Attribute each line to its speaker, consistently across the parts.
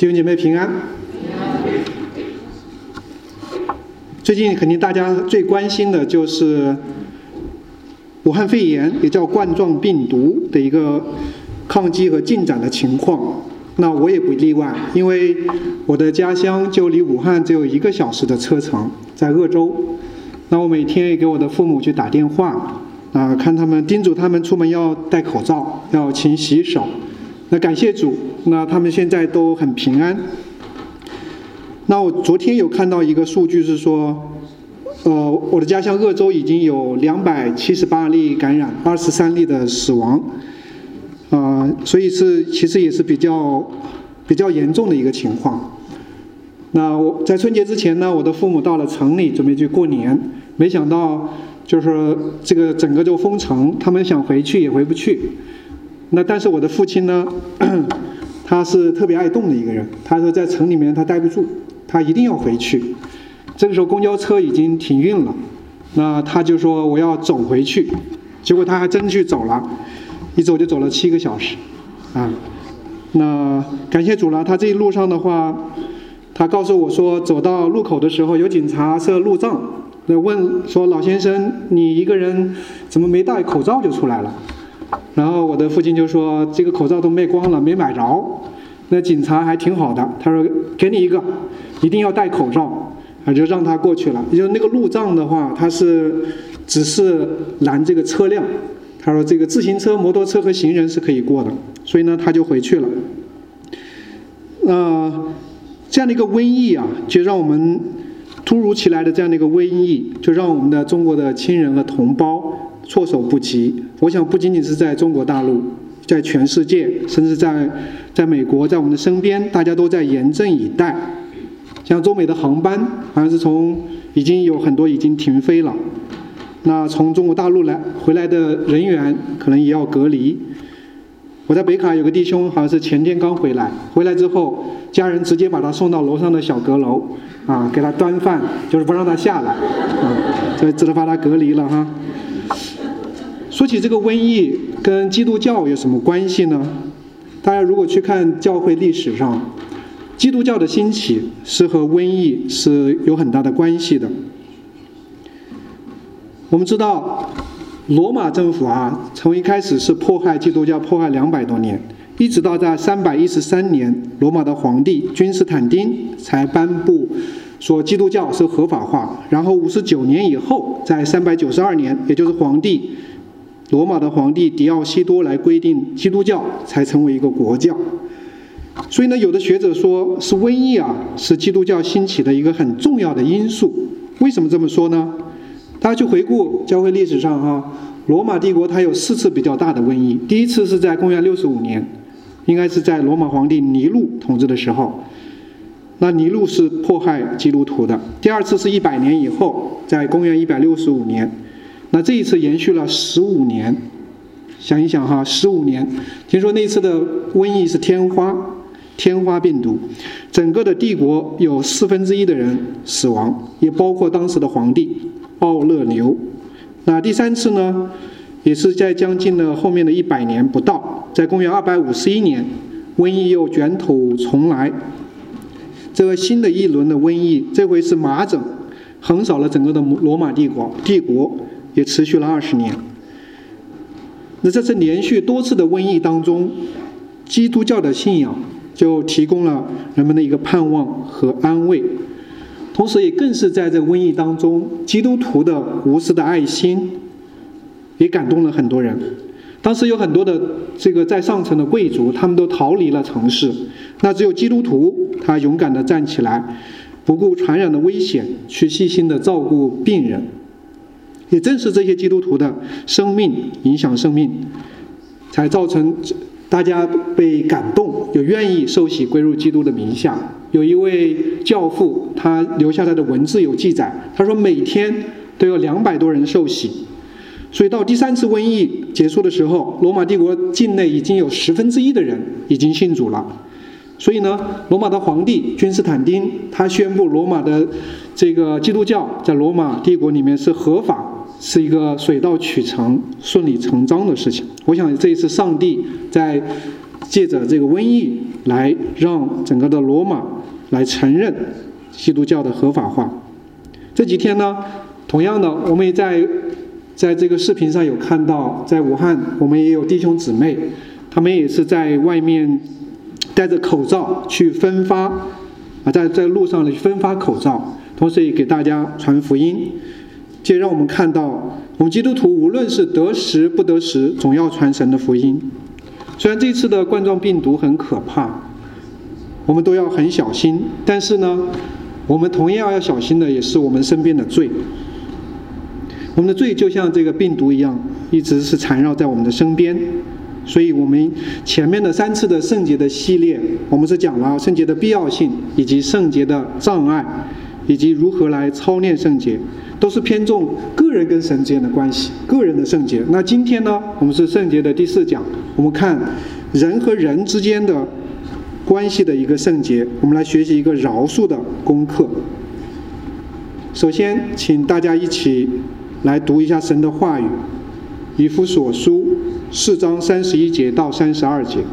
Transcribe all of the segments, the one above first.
Speaker 1: 弟兄姐妹平安。最近肯定大家最关心的就是武汉肺炎，也叫冠状病毒的一个抗击和进展的情况。那我也不例外，因为我的家乡就离武汉只有1个小时的车程，在鄂州。那我每天也给我的父母去打电话，看他们，叮嘱他们出门要戴口罩，要勤洗手。那感谢主，那他们现在都很平安。那我昨天有看到一个数据是说，我的家乡鄂州已经有278例感染，23例的死亡，所以其实也是比较严重的一个情况。那我在春节之前呢，我的父母到了城里准备去过年，没想到就是这个整个就封城，他们想回去也回不去。那但是我的父亲呢，他是特别爱动的一个人，他说在城里面他待不住，他一定要回去。这个时候公交车已经停运了，那他就说我要走回去，结果他还真去走了，一走就走了7个小时，那感谢主了，他这一路上的话，他告诉我说，走到路口的时候有警察设路障，问说老先生你一个人怎么没戴口罩就出来了？然后我的父亲就说这个口罩都卖光了，没买着。那警察还挺好的，他说给你一个，一定要戴口罩，就让他过去了。也就是那个路障的话，他只是拦这个车辆，他说这个自行车、摩托车和行人是可以过的，所以呢他就回去了。这样的一个瘟疫就让我们突如其来的这样的一个瘟疫，就让我们的中国的亲人和同胞措手不及。我想不仅仅是在中国大陆，在全世界，甚至在美国，在我们的身边，大家都在严阵以待。像中美的航班好像是已经有很多已经停飞了，那从中国大陆回来的人员可能也要隔离。我在北卡有个弟兄好像是前天刚回来之后，家人直接把他送到楼上的小阁楼给他端饭，就是不让他下来所以只能把他隔离了哈。说起这个瘟疫跟基督教有什么关系呢？大家如果去看教会历史上，基督教的兴起是和瘟疫是有很大的关系的。我们知道罗马政府从一开始是迫害基督教，迫害200多年，一直到在313年，罗马的皇帝君士坦丁才颁布说基督教是合法化，然后59年以后，在392年，也就是罗马的皇帝狄奥西多来规定基督教才成为一个国教。所以呢，有的学者说是瘟疫是基督教兴起的一个很重要的因素。为什么这么说呢？大家去回顾教会历史上罗马帝国它有4次比较大的瘟疫。第一次是在公元65年，应该是在罗马皇帝尼禄统治的时候，那尼禄是迫害基督徒的。第二次是100年以后，在公元165年，那这一次延续了15年。想一想15年，听说那次的瘟疫是天花病毒，整个的帝国有1/4的人死亡，也包括当时的皇帝奥勒留。那第3次呢，也是在将近了后面的100年不到，在公元251年，瘟疫又卷土重来。这个新的一轮的瘟疫，这回是麻疹，横扫了整个的罗马帝国，也持续了20年。那这次连续多次的瘟疫当中，基督教的信仰就提供了人们的一个盼望和安慰，同时也更是在这瘟疫当中，基督徒的无私的爱心也感动了很多人。当时有很多的这个在上层的贵族，他们都逃离了城市，那只有基督徒他勇敢地站起来，不顾传染的危险，去细心地照顾病人。也正是这些基督徒的生命影响生命，才造成大家被感动，有愿意受洗归入基督的名下。有一位教父，他留下来的文字有记载，他说每天都有200多人受洗。所以到第3次瘟疫结束的时候，罗马帝国境内已经有1/10的人已经信主了。所以呢，罗马的皇帝君士坦丁他宣布罗马的这个基督教在罗马帝国里面是合法，是一个水到渠成、顺理成章的事情。我想这一次上帝在借着这个瘟疫来让整个的罗马来承认基督教的合法化。这几天呢，同样的，我们也在这个视频上有看到，在武汉我们也有弟兄姊妹，他们也是在外面戴着口罩去分发在路上去分发口罩，同时也给大家传福音。这让我们看到，我们基督徒无论是得时不得时，总要传神的福音。虽然这次的冠状病毒很可怕，我们都要很小心，但是呢，我们同样要小心的也是我们身边的罪。我们的罪就像这个病毒一样，一直是缠绕在我们的身边。所以我们前面的3次的圣洁的系列，我们是讲了圣洁的必要性，以及圣洁的障碍，以及如何来操练圣洁，都是偏重个人跟神之间的关系，个人的圣洁。那今天呢，我们是圣洁的第4讲，我们看人和人之间的关系的一个圣洁，我们来学习一个饶恕的功课。首先请大家一起来读一下神的话语，以弗所书4章31节到32节。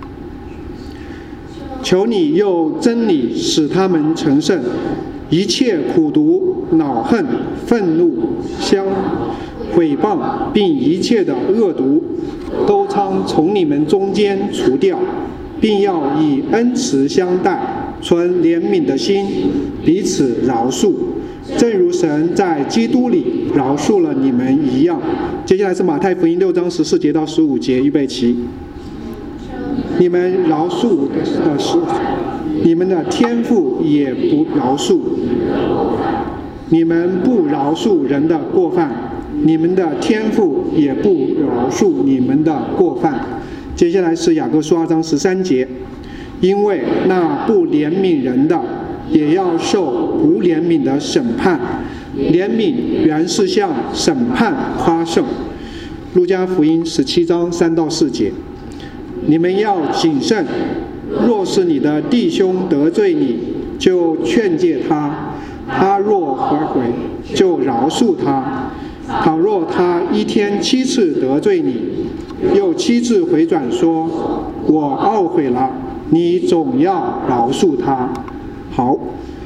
Speaker 1: 求你用真理使他们成圣，一切苦毒、恼恨、愤怒、毁谤，并一切的恶毒，都常从你们中间除掉，并要以恩慈相待，存怜悯的心，彼此饶恕，正如神在基督里饶恕了你们一样。接下来是马太福音6章14节到15节，预备起。你们饶恕的是，你们的天父也不饶恕；你们不饶恕人的过犯，你们的天父也不饶恕你们的过犯。接下来是雅各书2章13节，因为那不怜悯人的，也要受不怜悯的审判。怜悯原是向审判夸胜。路加福音17章3到4节，你们要谨慎，若是你的弟兄得罪你，就劝诫他；他若悔悔，就饶恕他。倘若他一天7次得罪你，又7次回转说我懊悔了，你总要饶恕他。好，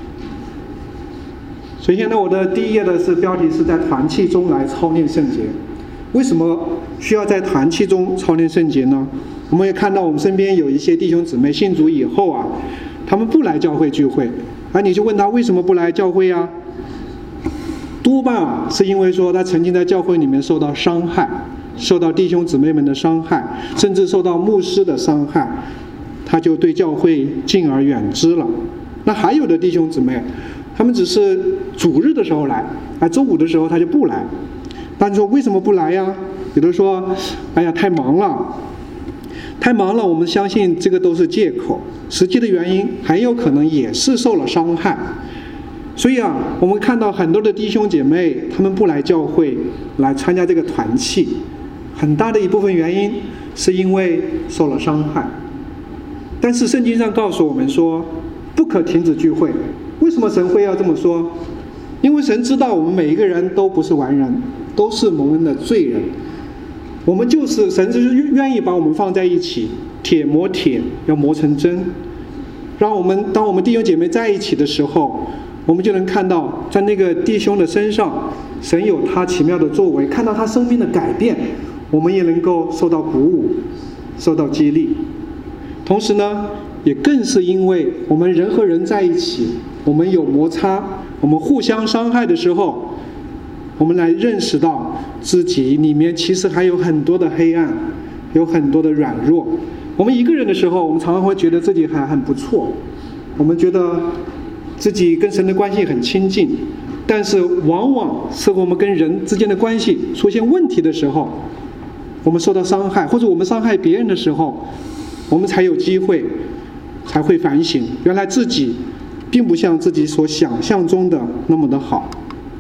Speaker 1: 首先呢，我的第一页的标题是在团契中来操练圣洁。为什么需要在团契中操练圣洁呢？我们也看到我们身边有一些弟兄姊妹信主以后他们不来教会聚会，你就问他为什么不来教会啊？多半是因为说他曾经在教会里面受到伤害，受到弟兄姊妹们的伤害，甚至受到牧师的伤害，他就对教会敬而远之了。那还有的弟兄姊妹，他们只是主日的时候来，周五的时候他就不来。但是说为什么不来呀？有的说，哎呀，太忙了。我们相信这个都是借口，实际的原因很有可能也是受了伤害。所以我们看到很多的弟兄姐妹，他们不来教会来参加这个团契，很大的一部分原因是因为受了伤害。但是圣经上告诉我们说，不可停止聚会。为什么神会要这么说？因为神知道我们每一个人都不是完人，都是蒙恩的罪人。我们就是神就是愿意把我们放在一起，铁磨铁，要磨成针。当我们弟兄姐妹在一起的时候，我们就能看到在那个弟兄的身上，神有他奇妙的作为，看到他生命的改变，我们也能够受到鼓舞，受到激励。同时呢，也更是因为我们人和人在一起，我们有摩擦，我们互相伤害的时候，我们来认识到自己里面其实还有很多的黑暗，有很多的软弱。我们一个人的时候，我们常常会觉得自己还很不错，我们觉得自己跟神的关系很亲近，但是往往是我们跟人之间的关系出现问题的时候，我们受到伤害，或者我们伤害别人的时候，我们才有机会，才会反省，原来自己并不像自己所想象中的那么的好。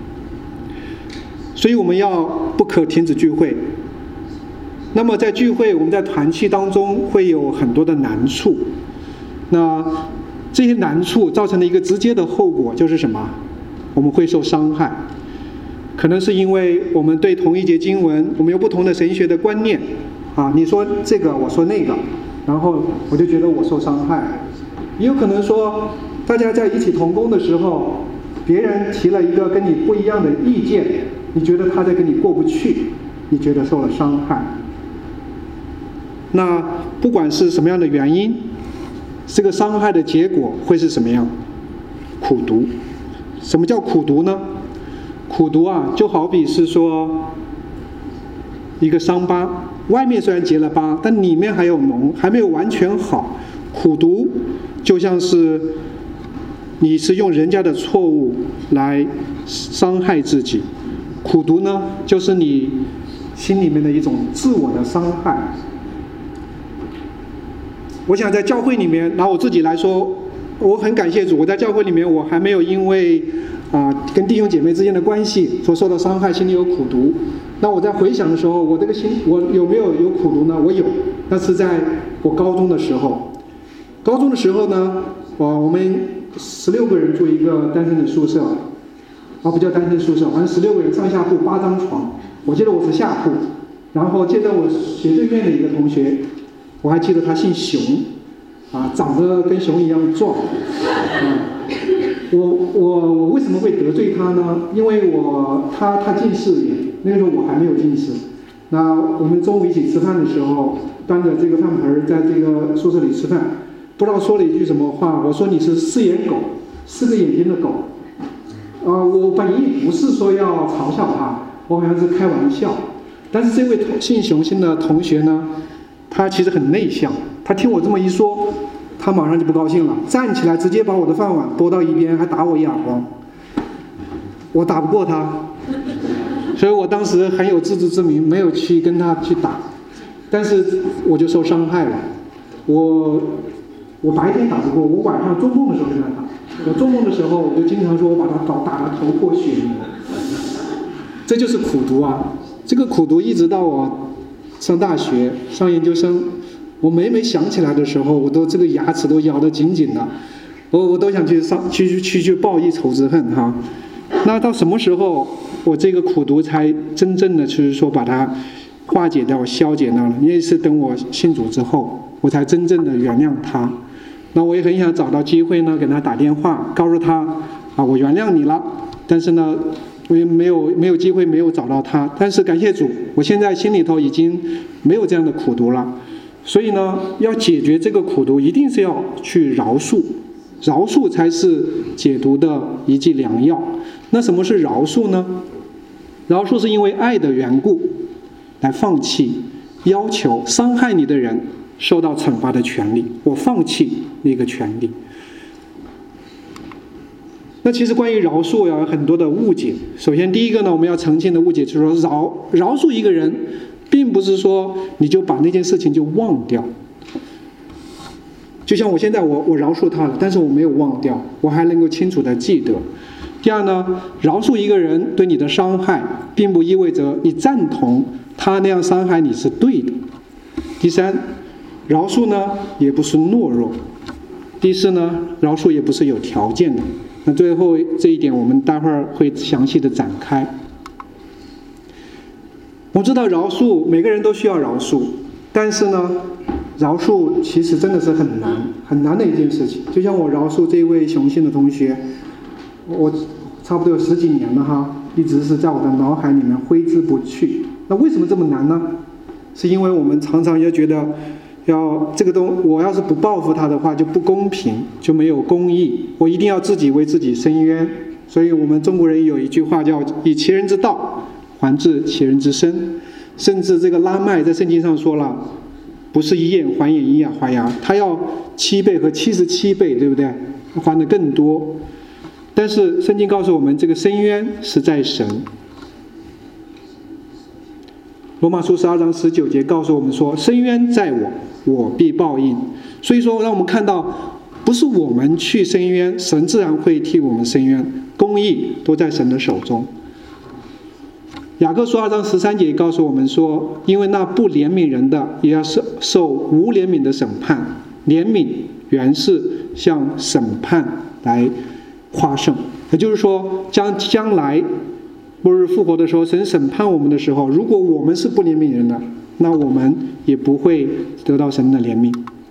Speaker 1: 所以我们要不可停止聚会。那么在聚会，我们在团契当中会有很多的难处，那这些难处造成的一个直接的后果就是什么？我们会受伤害，可能是因为我们对同一节经文，我们有不同的神学的观念你说这个，我说那个， 然后我就觉得我受伤害。也有可能说，大家在一起同工的时候，别人提了一个跟你不一样的意见，你觉得他在跟你过不去，你觉得受了伤害。那不管是什么样的原因，这个伤害的结果会是什么样？苦毒。什么叫苦毒呢？苦毒啊，就好比是说一个伤疤，外面虽然结了疤，但里面还有脓，还没有完全好。苦毒就像是你是用人家的错误来伤害自己，苦毒呢，就是你心里面的一种自我的伤害。我想在教会里面，拿我自己来说，我很感谢主，我在教会里面我还没有因为跟弟兄姐妹之间的关系所受到伤害，心里有苦毒。那我在回想的时候，我这个心我有没有苦毒呢？我有，那是在我高中的时候。高中的时候呢，我们16个人住一个单身的宿舍，不叫单身宿舍，反正16个人上下铺8张床。我记得我是下铺，然后接着我斜对面的一个同学，我还记得他姓熊，长得跟熊一样壮。我为什么会得罪他呢？因为他近视眼，那个时候我还没有近视。那我们中午一起吃饭的时候，端着这个饭盆在这个宿舍里吃饭，不知道说了一句什么话，我说你是4眼狗，4个眼睛的狗。我本意不是说要嘲笑他，我好像是开玩笑。但是这位姓熊的同学呢，他其实很内向，他听我这么一说，他马上就不高兴了，站起来直接把我的饭碗拨到一边，还打我一耳光。我打不过他，所以我当时很有自知之明，没有去跟他去打，但是我就受伤害了。我白天打不过，我晚上做梦的时候跟他打。我做梦的时候，我就经常说我把他打得头破血流。这就是苦毒啊！这个苦毒一直到我上大学、上研究生，我每想起来的时候，我都这个牙齿都咬得紧紧的，我都想去报一仇之恨哈。那到什么时候我这个苦毒才真正的就是说把它化解掉、消解掉了？因为是等我信主之后，我才真正的原谅他。那我也很想找到机会呢，给他打电话，告诉他我原谅你了。但是呢，我也没有机会，没有找到他。但是感谢主，我现在心里头已经没有这样的苦毒了。所以呢，要解决这个苦毒，一定是要去饶恕，饶恕才是解毒的一剂良药。那什么是饶恕呢？饶恕是因为爱的缘故，来放弃要求伤害你的人受到惩罚的权利，我放弃那个权利。那其实关于饶恕有很多的误解。首先第一个呢，我们要澄清的误解就是说饶恕一个人，并不是说你就把那件事情就忘掉。就像我现在我饶恕他了，但是我没有忘掉，我还能够清楚的记得。第二呢，饶恕一个人对你的伤害，并不意味着你赞同他那样伤害你是对的。第三，饶恕呢也不是懦弱。第四呢，饶恕也不是有条件的。那最后这一点我们待会儿会详细的展开。我知道饶恕每个人都需要饶恕，但是呢，饶恕其实真的是很难的一件事情。就像我饶恕这位雄性的同学，我差不多有10几年了哈，一直是在我的脑海里面挥之不去。那为什么这么难呢？是因为我们常常也觉得我要是不报复他的话就不公平，就没有公义，我一定要自己为自己伸冤。所以我们中国人有一句话叫以其人之道还治其人之身。甚至这个拉麦在圣经上说了，不是以眼还眼，以牙还牙，他要7倍和77倍，对不对？还得更多。但是圣经告诉我们，这个伸冤是在神。罗马书12章19节告诉我们说，伸冤在我，我必报应。所以说让我们看到，不是我们去伸冤，神自然会替我们伸冤，公义都在神的手中。雅各书2章13节告诉我们说，因为那不怜悯人的也要受无怜悯的审判，怜悯原是向审判来夸胜。也就是说，将来末日复活的时候，神审判我们的时候，如果我们是不怜悯人的，那我们也不会得到神的怜悯。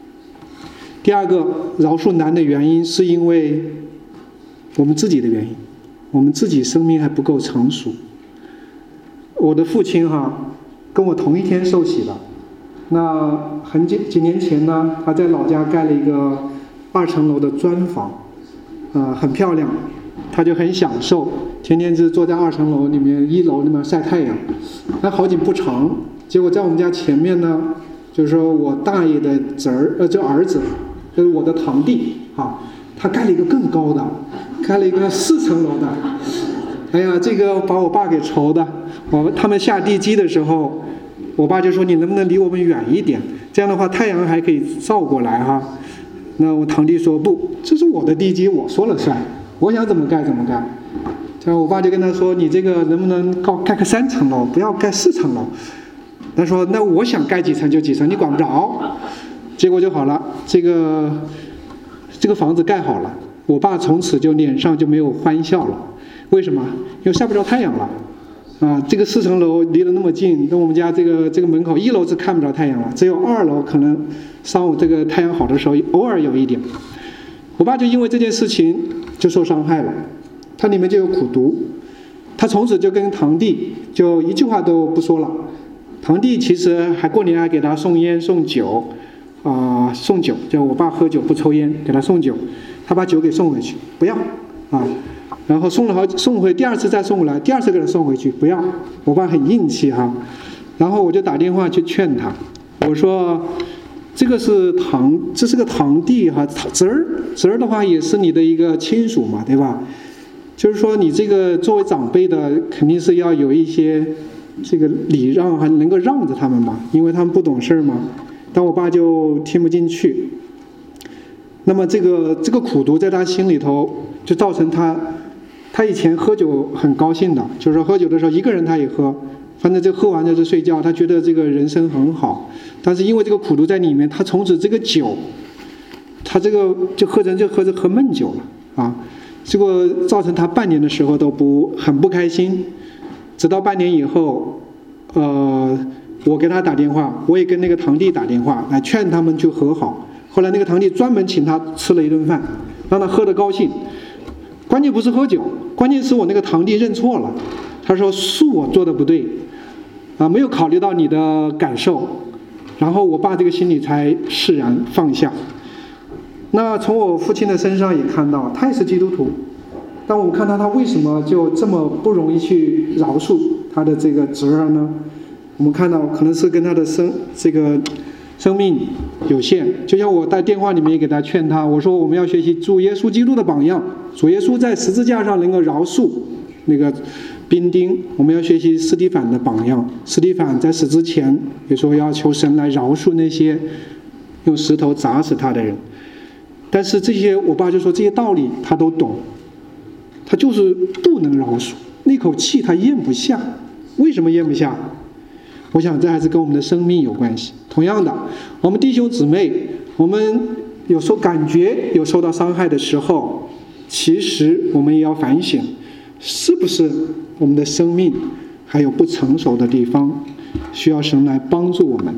Speaker 1: 第二个，饶恕难的原因是因为我们自己的原因，我们自己生命还不够成熟。我的父亲跟我同一天受洗的，那几年前呢，他在老家盖了一个2层楼的砖房，很漂亮，他就很享受，天天就坐在2层楼里面1楼里面晒太阳。那好景不长，结果在我们家前面呢，就是说我大爷的儿子，就是我的堂弟他盖了一个更高的，盖了一个4层楼的。哎呀，这个把我爸给愁的。他们下地基的时候，我爸就说你能不能离我们远一点，这样的话太阳还可以照过来那我堂弟说不，这是我的地基，我说了算，我想怎么盖怎么盖。这样我爸就跟他说，你这个能不能盖个3层楼，不要盖4层楼。他说那我想盖几层就几层，你管不着。结果就好了，这个房子盖好了，我爸从此就脸上就没有欢笑了。为什么？因为晒不着太阳了这个4层楼离得那么近，跟我们家这个门口1楼是看不着太阳了，只有2楼可能上午这个太阳好的时候偶尔有一点。我爸就因为这件事情就受伤害了，他里面就有苦毒，他从此就跟堂弟就一句话都不说了。堂弟其实过年还给他送烟送酒送酒，就我爸喝酒不抽烟，给他送酒，他把酒给送回去，不要然后送回，第2次再送过来，第2次给他送回去，不要。我爸很硬气然后我就打电话去劝他，我说这是个堂弟侄儿的话也是你的一个亲属嘛，对吧？就是说你这个作为长辈的，肯定是要有一些这个礼让，还能够让着他们嘛，因为他们不懂事嘛。但我爸就听不进去。那么这个苦毒在他心里头，就造成他以前喝酒很高兴的，就是说喝酒的时候一个人他也喝，反正就喝完就睡觉，他觉得这个人生很好。但是因为这个苦毒在里面，他从此这个酒，他这个就喝闷酒了结果造成他半年的时候都很不开心。直到半年以后，我给他打电话，我也跟那个堂弟打电话来劝他们去和好。后来那个堂弟专门请他吃了一顿饭，让他喝得高兴。关键不是喝酒，关键是我那个堂弟认错了，他说是我做的不对没有考虑到你的感受。然后我爸这个心里才释然放下。那从我父亲的身上也看到，他也是基督徒，但我看到他为什么就这么不容易去饶恕他的这个侄儿呢？我们看到可能是跟他的生命有限。就像我在电话里面也给他劝他，我说我们要学习主耶稣基督的榜样，主耶稣在十字架上能够饶恕那个兵丁，我们要学习司提反的榜样。司提反在死之前也说要求神来饶恕那些用石头砸死他的人。但是这些我爸就说这些道理他都懂，他就是不能饶恕，那口气他咽不下。为什么咽不下？我想这还是跟我们的生命有关系。同样的，我们弟兄姊妹，我们有时候感觉有受到伤害的时候，其实我们也要反省，是不是我们的生命还有不成熟的地方，需要神来帮助我们。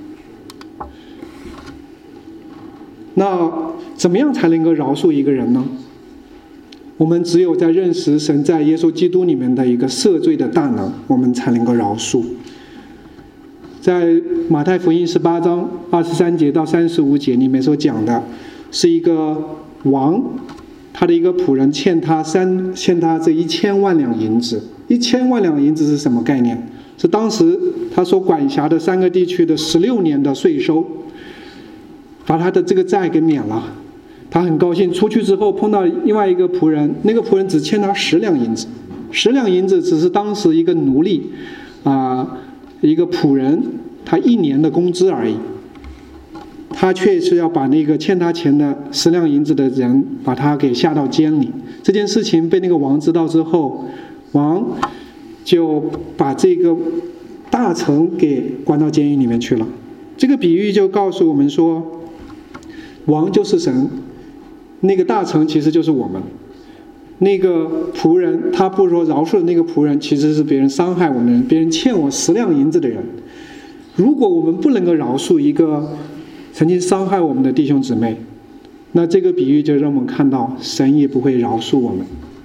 Speaker 1: 那怎么样才能够饶恕一个人呢？我们只有在认识神在耶稣基督里面的一个赦罪的大能，我们才能够饶恕。在马太福音18章23节到35节里面所讲的，是一个王，他的一个仆人欠他这1000万两银子。1000万两银子是什么概念？是当时他所管辖的3个地区的16年的税收，把他的这个债给免了。他很高兴，出去之后碰到另外一个仆人，那个仆人只欠他10两银子。10两银子只是当时一个奴隶一个仆人他1年的工资而已，他却是要把那个欠他钱的10两银子的人把他给下到监里。这件事情被那个王知道之后，王就把这个大臣给关到监狱里面去了。这个比喻就告诉我们说，王就是神，那个大臣其实就是我们。那个仆人，他不说饶恕的那个仆人，其实是别人伤害我们的人，别人欠我10两银子的人。如果我们不能够饶恕一个曾经伤害我们的弟兄姊妹， 那这个比喻就让我们看到神也不会饶恕我们。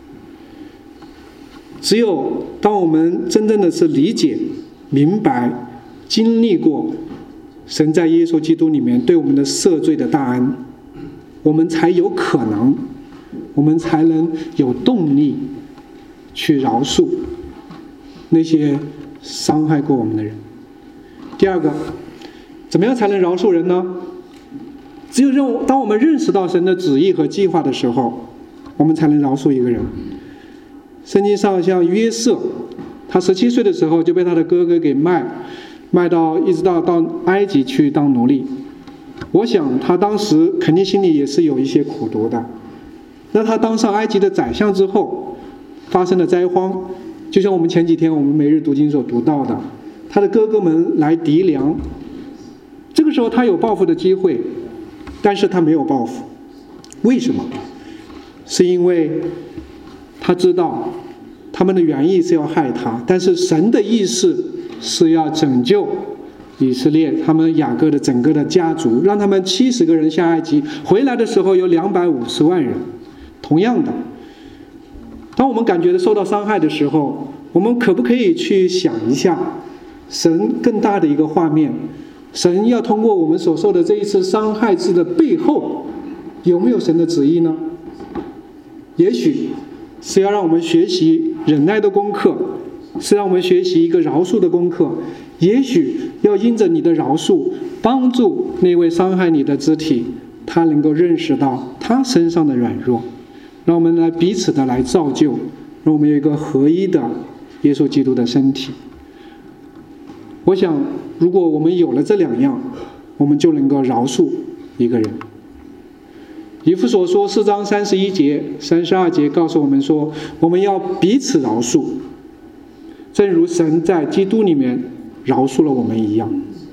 Speaker 1: 只有当我们真正的是理解、明白、经历过神在耶稣基督里面对我们的赦罪的大恩，我们才有可能，我们才能有动力去饶恕那些伤害过我们的人。第二个，怎么样才能饶恕人呢？只有当我们认识到神的旨意和计划的时候，我们才能饶恕一个人。圣经上像约瑟，他17岁的时候就被他的哥哥给卖到一直到埃及去当奴隶。我想他当时肯定心里也是有一些苦毒的。那他当上埃及的宰相之后，发生了灾荒，就像我们前几天我们每日读经所读到的，他的哥哥们来籴粮，这个时候他有报复的机会，但是他没有报复。为什么？是因为他知道他们的原意是要害他，但是神的意思是要拯救以色列他们雅各的整个的家族，让他们70个人下埃及，回来的时候有250万人。同样的，当我们感觉受到伤害的时候，我们可不可以去想一下神更大的一个画面？神要通过我们所受的这一次伤害之的背后，有没有神的旨意呢？也许是要让我们学习忍耐的功课，是让我们学习一个饶恕的功课，也许要因着你的饶恕，帮助那位伤害你的肢体，他能够认识到他身上的软弱，让我们来彼此的来造就，让我们有一个合一的耶稣基督的身体。我想如果我们有了这2样，我们就能够饶恕一个人。以弗所说4章31节、32节告诉我们说，我们要彼此饶恕，正如神在基督里面饶恕了我们一样。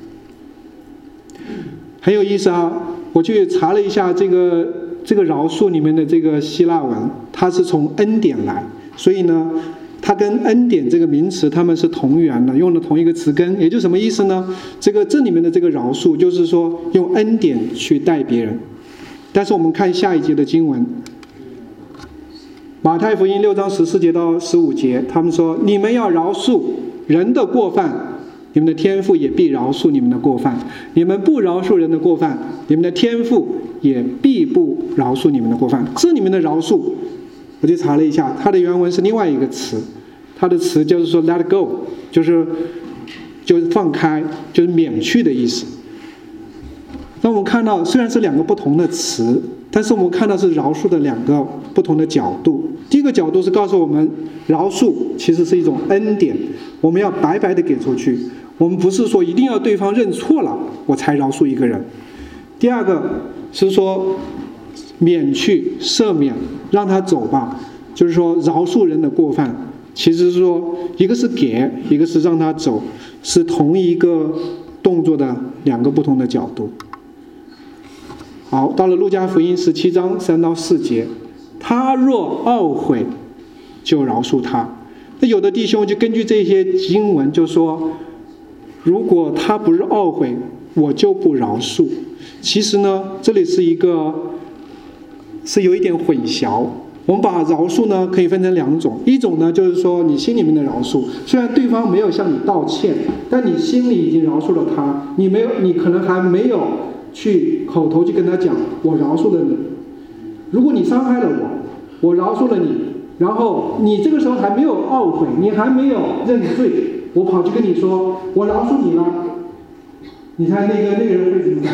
Speaker 1: 很有意思啊，我去查了一下这个饶恕里面的这个希腊文，它是从恩典来，所以呢它跟恩典这个名词它们是同源的，用了同一个词根。也就是什么意思呢？这里面的这个饶恕就是说用恩典去待别人。但是我们看下一节的经文，马太福音6章14节到15节，他们说，你们要饶恕人的过犯，你们的天父也必饶恕你们的过犯；你们不饶恕人的过犯，你们的天父也必不饶恕你们的过犯。这里面的饶恕我去查了一下，它的原文是另外一个词，它的词就是说 let go， 就是放开，就是免去的意思。那我们看到虽然是2个不同的词，但是我们看到是饶恕的2个不同的角度。第一个角度是告诉我们，饶恕其实是一种恩典，我们要白白的给出去，我们不是说一定要对方认错了我才饶恕一个人。第二个是说免去、赦免，让他走吧，就是说饶恕人的过犯，其实是说一个是给，一个是让他走，是同一个动作的2个不同的角度。好，到了路加福音17章3到4节，他若懊悔，就饶恕他。那有的弟兄就根据这些经文就说，如果他不是懊悔，我就不饶恕。其实呢，这里是有一点混淆。我们把饶恕呢可以分成2种，一种呢就是说你心里面的饶恕，虽然对方没有向你道歉，但你心里已经饶恕了他，你可能还没有去口头去跟他讲我饶恕了你。如果你伤害了我饶恕了你，然后你这个时候还没有懊悔，你还没有认罪，我跑去跟你说我饶恕你了，你猜那个人会怎么想？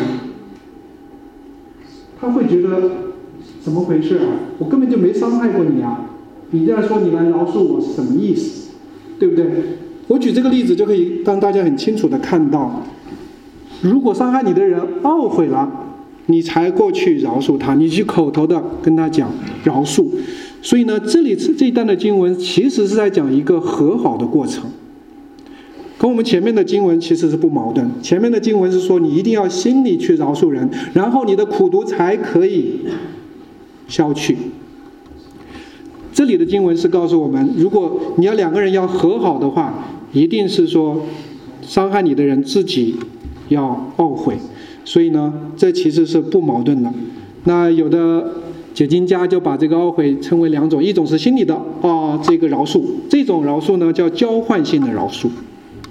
Speaker 1: 他会觉得怎么回事啊？我根本就没伤害过你啊！你这样说你来饶恕我是什么意思？对不对？我举这个例子就可以让大家很清楚的看到，如果伤害你的人懊悔了，你才过去饶恕他，你去口头的跟他讲饶恕。所以呢，这一段的经文其实是在讲一个和好的过程，跟我们前面的经文其实是不矛盾。前面的经文是说你一定要心里去饶恕人，然后你的苦毒才可以消去。这里的经文是告诉我们，如果你要2个人要和好的话，一定是说伤害你的人自己要懊悔。所以呢，这其实是不矛盾的。 那有的解经家就把这个懊悔称为2种，一种是心理的这个饶恕，这种饶恕呢叫交换性的饶恕。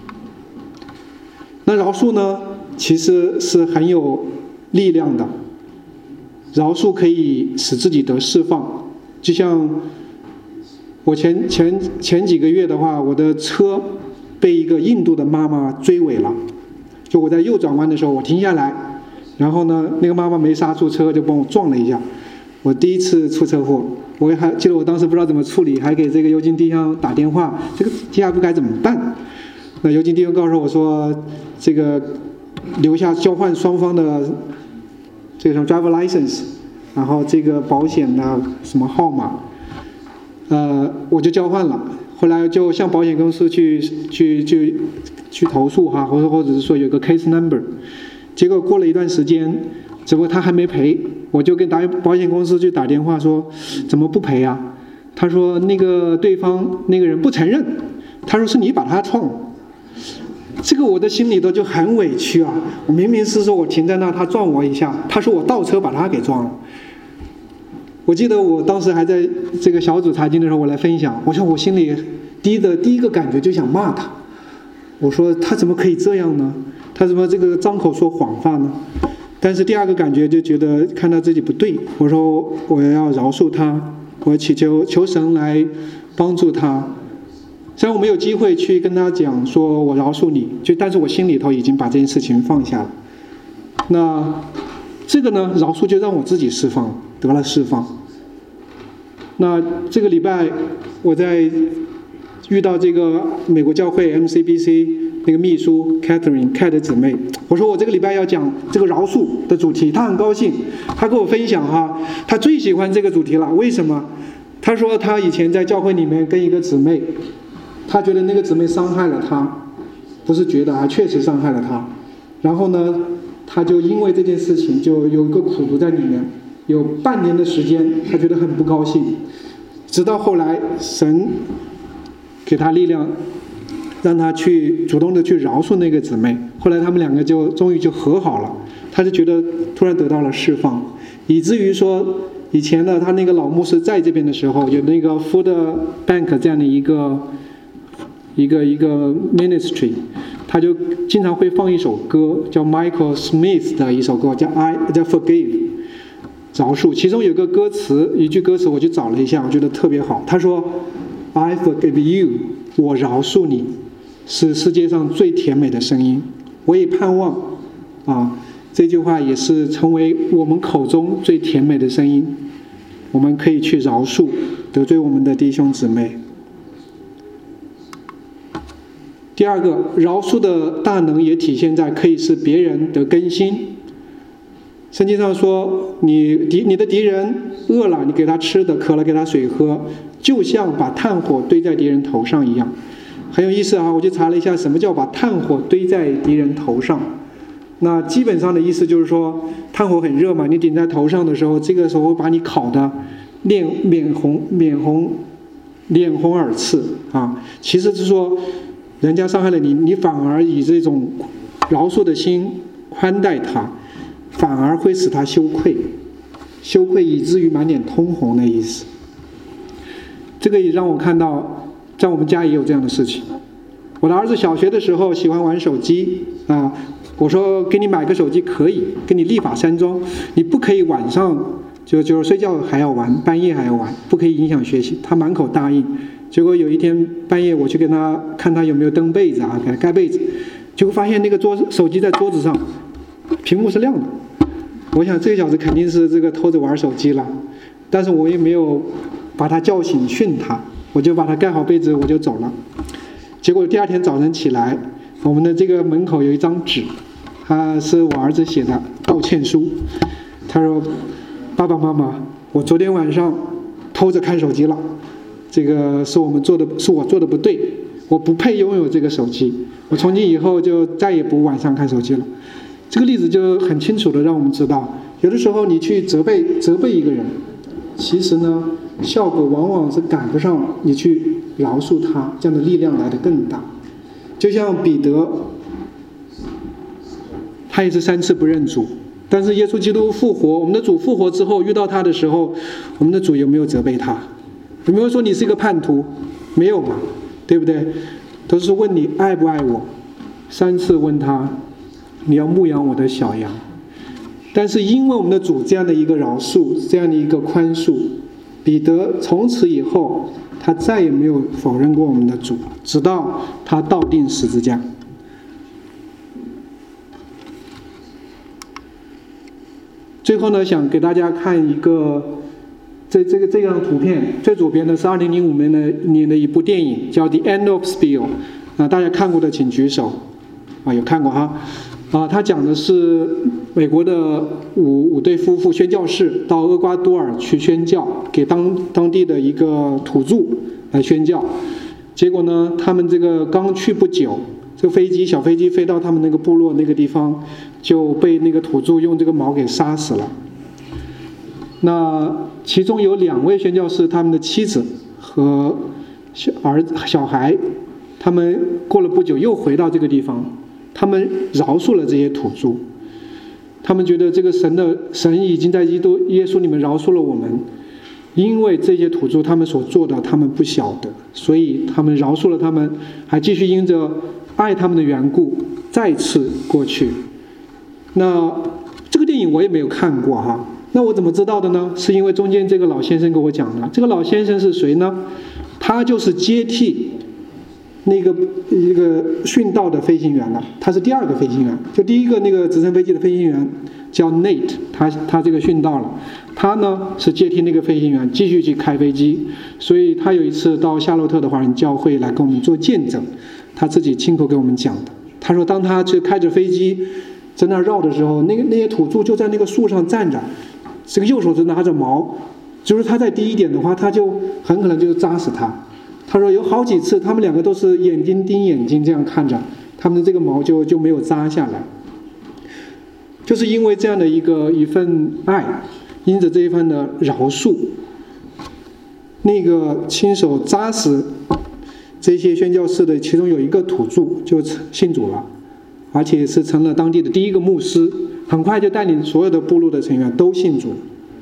Speaker 1: 那饶恕呢其实是很有力量的，饶恕可以使自己得释放。就像我前几个月的话，我的车被一个印度的妈妈追尾了，就我在右转弯的时候我停下来，然后呢那个妈妈没刹住车就帮我撞了一下。我第一次出车祸，我还记得我当时不知道怎么处理，还给这个油警弟兄打电话，这个接下来该怎么办？那油警弟兄告诉我说，这个留下交换双方的这个 driver license， 然后这个保险的什么号码，我就交换了。后来就向保险公司去投诉哈，或者是说有个 case number， 结果过了一段时间，只不过他还没赔，我就跟保险公司去打电话说怎么不赔啊？他说那个对方那个人不承认，他说是你把他撞了。这个我的心里头就很委屈啊！我明明是说我停在那，他撞我一下，他说我倒车把他给撞了。我记得我当时还在这个小组查经的时候，我来分享，我说我心里第一个感觉就想骂他，我说他怎么可以这样呢？他怎么这个张口说谎话呢？但是第二个感觉就觉得看到自己不对，我说我要饶恕他，我祈求神来帮助他。虽然我没有机会去跟他讲说我饶恕你，但是我心里头已经把这件事情放下了。那这个呢，饶恕就让我自己释放，得了释放。那这个礼拜我在遇到这个美国教会 MCBC 那个秘书 Catherine 姊妹，我说我这个礼拜要讲这个饶恕的主题，她很高兴，她跟我分享哈，她最喜欢这个主题了。为什么？她说她以前在教会里面跟一个姊妹，她觉得那个姊妹伤害了她，不是觉得还确实伤害了她，然后呢她就因为这件事情就有一个苦毒在里面，有半年的时间她觉得很不高兴，直到后来神给她力量，让她去主动的去饶恕那个姊妹，后来他们两个就终于就和好了，她就觉得突然得到了释放，以至于说以前呢他那个老牧师在这边的时候，有那个 Food Bank 这样的一个 ministry， 他就经常会放一首歌，叫 Michael Smith 的一首歌，叫 Forgive， 饶恕。其中有个歌词，一句歌词我去找了一下，我觉得特别好。他说 I forgive you， 我饶恕你，是世界上最甜美的声音。我也盼望这句话也是成为我们口中最甜美的声音，我们可以去饶恕得罪我们的弟兄姊妹。第二个，饶恕的大能也体现在可以使别人得更新。圣经上说，你的敌人饿了，你给他吃的；渴了，给他水喝，就像把炭火堆在敌人头上一样。很有意思啊！我去查了一下，什么叫把炭火堆在敌人头上？那基本上的意思就是说，炭火很热嘛，你顶在头上的时候，这个时候会把你烤的脸红耳赤啊。其实是说，人家伤害了你，你反而以这种饶恕的心宽待他，反而会使他羞愧以至于满脸通红的意思。这个也让我看到，在我们家也有这样的事情。我的儿子小学的时候喜欢玩手机啊，我说给你买个手机可以，给你立法山庄，你不可以晚上就是睡觉还要玩，半夜还要玩，不可以影响学习。他满口答应。结果有一天半夜我去跟他看他有没有蹬被子啊，给他盖被子，结果发现那个手机在桌子上，屏幕是亮的。我想这个小子肯定是这个偷着玩手机了，但是我也没有把他叫醒训他，我就把他盖好被子我就走了。结果第二天早晨起来，我们的这个门口有一张纸，他是我儿子写的道歉书。他说：“爸爸妈妈，我昨天晚上偷着看手机了，这个是我做的不对，我不配拥有这个手机，我从今以后就再也不晚上看手机了。”这个例子就很清楚的让我们知道，有的时候你去责备一个人，其实呢效果往往是赶不上你去饶恕他，这样的力量来得更大。就像彼得，他也是3次不认主， 但是耶稣基督复活，我们的主复活之后遇到他的时候，我们的主有没有责备他？有没有说你是一个叛徒？没有嘛，对不对？都是问你爱不爱我，3次问他你要牧养我的小羊。但是因为我们的主这样的一个饶恕，这样的一个宽恕，彼得从此以后他再也没有否认过我们的主，直到他倒钉十字架。最后呢，想给大家看一个这张图片，最左边的是2005年的一部电影，叫《The End of Spiel》大家看过的请举手有看过哈它讲的是美国的五对夫妇宣教士到厄瓜多尔去宣教，给当地的一个土著来宣教。结果呢，他们这个刚去不久，这个小飞机飞到他们那个部落那个地方，就被那个土著用这个矛给杀死了。那其中有2位宣教士，他们的妻子和小孩，他们过了不久又回到这个地方，他们饶恕了这些土著，他们觉得这个神已经在耶稣里面饶恕了我们，因为这些土著他们所做的他们不晓得，所以他们饶恕了他们，还继续因着爱他们的缘故再次过去。那这个电影我也没有看过哈，那我怎么知道的呢？是因为中间这个老先生给我讲的。这个老先生是谁呢？他就是接替一个殉道的飞行员了，他是第2个飞行员，就第1个那个直升飞机的飞行员叫 Nate， 他这个殉道了，他呢是接替那个飞行员继续去开飞机。所以他有一次到夏洛特的华人教会来跟我们做见证，他自己亲口给我们讲的。他说当他去开着飞机在那绕的时候，那些土著就在那个树上站着，这个右手就拿着矛，就是他再低一点的话，他就很可能就扎死他。他说有好几次他们2个都是眼睛盯眼睛这样看着，他们的这个矛就没有扎下来，就是因为这样的一份爱，因着这一份的饶恕，那个亲手扎死这些宣教士的其中有一个土著就信主了，而且是成了当地的第1个牧师，很快就带领所有的部落的成员都信主。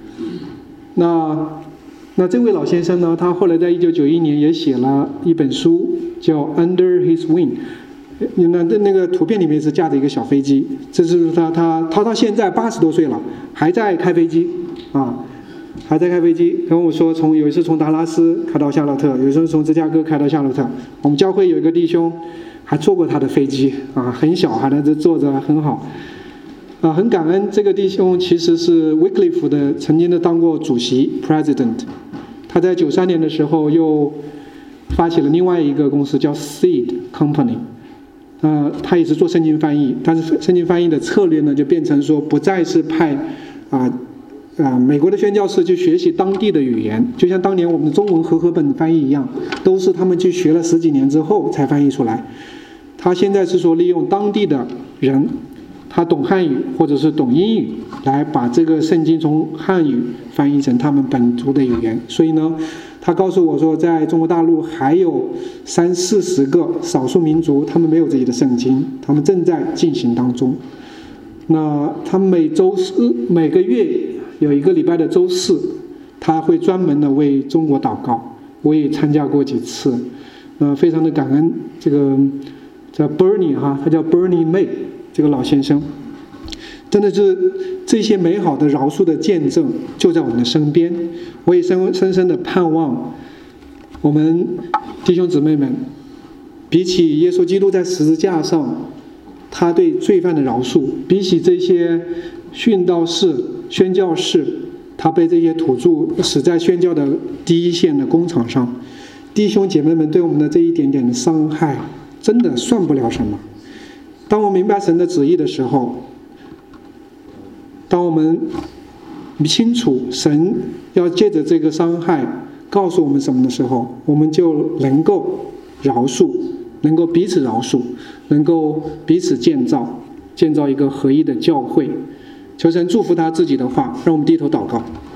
Speaker 1: 那这位老先生呢，他后来在1991年也写了一本书叫 Under His Wing， 那个图片里面是架着一个小飞机，这是他到现在80多岁了还在开飞机还在开飞机。跟我说有一次从达拉斯开到夏洛特，有一次从芝加哥开到夏洛特，我们教会有一个弟兄还坐过他的飞机很小还在这坐着，很好很感恩。这个弟兄其实是 Wycliffe 的曾经的当过主席 President， 他在93年的时候又发起了另外一个公司叫 Seed Company， 他也是做圣经翻译，但是圣经翻译的策略呢就变成说不再是派美国的宣教士去学习当地的语言，就像当年我们的中文和合本翻译一样，都是他们去学了10几年之后才翻译出来。他现在是说利用当地的人，他懂汉语或者是懂英语，来把这个圣经从汉语翻译成他们本族的语言。所以呢，他告诉我说在中国大陆还有30-40个少数民族，他们没有自己的圣经，他们正在进行当中。那他每个月有1个礼拜的周4，他会专门的为中国祷告，我也参加过几次，非常的感恩。这个叫 Bernie 他叫 Bernie May， 这个老先生真的是这些美好的饶恕的见证就在我们的身边。我也深深的盼望我们弟兄姊妹们，比起耶稣基督在十字架上他对罪犯的饶恕，比起这些殉道士宣教士他被这些土著死在宣教的第一线的工场上，弟兄姐妹们对我们的这一点点的伤害真的算不了什么。当我明白神的旨意的时候，当我们清楚神要借着这个伤害告诉我们什么的时候，我们就能够饶恕，能够彼此饶恕，能够彼此建造一个合一的教会。求神祝福他自己的话，让我们低头祷告。